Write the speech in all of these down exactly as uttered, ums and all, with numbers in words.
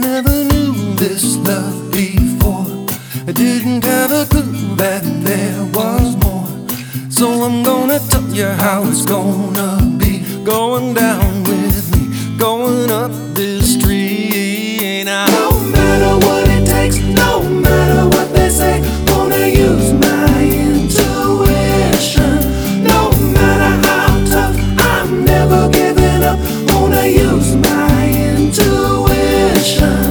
never knew this love before. I didn't have a clue that there was more. So I'm gonna tell you how it's gonna be. Going down with me, going up this street now. No matter what it takes, no matter what they say, gonna use my intuition. No matter how tough, I'm never giving up. Gonna use my intuition.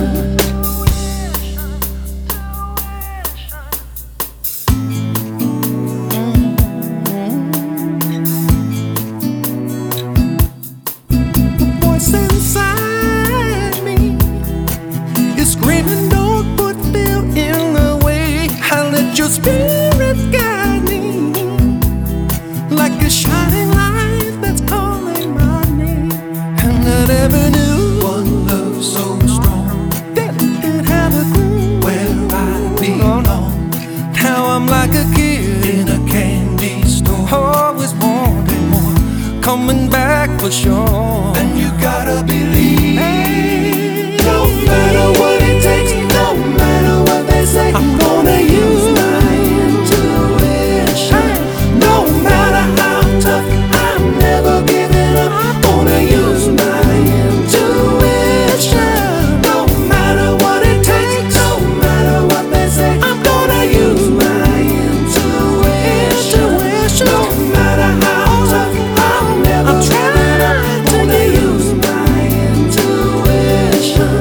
Inside me is screaming, don't put fear in the way. I let your spirit guide me like a shining light that's calling my name. And I never knew one love so strong that could have a clue where I belong. Now I'm like a kid in a candy store, always wanting more, coming back for sure. And you gotta believe, hey, no matter what it takes, no matter what they say, I'm gonna use my intuition. No matter how tough, I'm never giving up. I'm gonna use my intuition. No matter what it takes, no matter what they say, I'm gonna use my intuition. No matter how tough, I'm never giving up. I'm gonna use my intuition.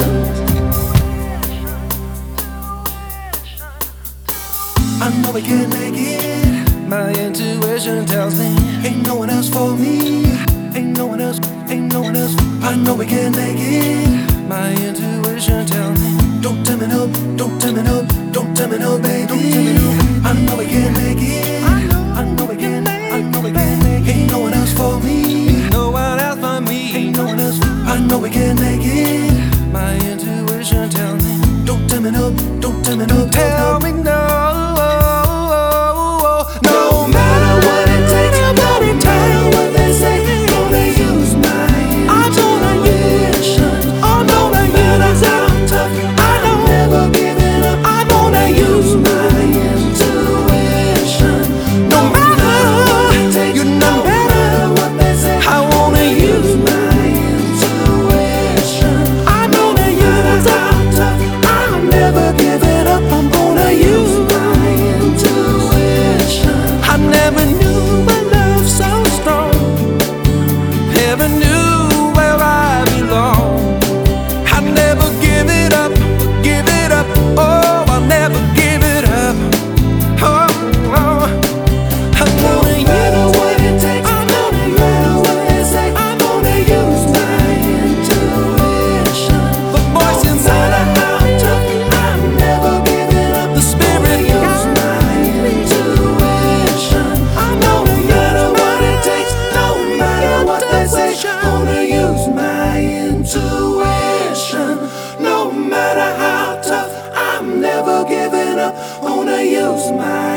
I know we can make it. My intuition tells me ain't no one else for me. Ain't no one else, ain't no one else. I know we can make it. My intuition tells me don't tell me no, don't tell me no, don't tell me no, baby. Don't tell me no. I know we can make it. I know, I know we can make it. I know we can make it. Ain't no one else for me. Ain't no one else for me. Ain't no one else. I know we can make it. My intuition tells me don't tell me no, don't tell me no, don't tell me no. No matter what it takes, no matter what they say, gonna use my intuition. No matter how tough, I'm never giving up. I'm gonna use my intuition. No matter what it takes, no matter what they say, I wanna use my intuition. I'm gonna use how tough, I'm never giving up. I'm gonna use my intuition. I never knew a love so strong. Never knew where I belong. I never give it up, give it up. Oh, I'll never give it up. Oh, oh. I'm No gonna matter use what it takes, no matter what they say, I'm gonna use my intuition. the voice No inside. matter how tough, I'm never giving up. The spirit Use my intuition. No matter what it takes, no matter what they say, gonna use my intuition. No matter how tough, I'm never giving up. Gonna use my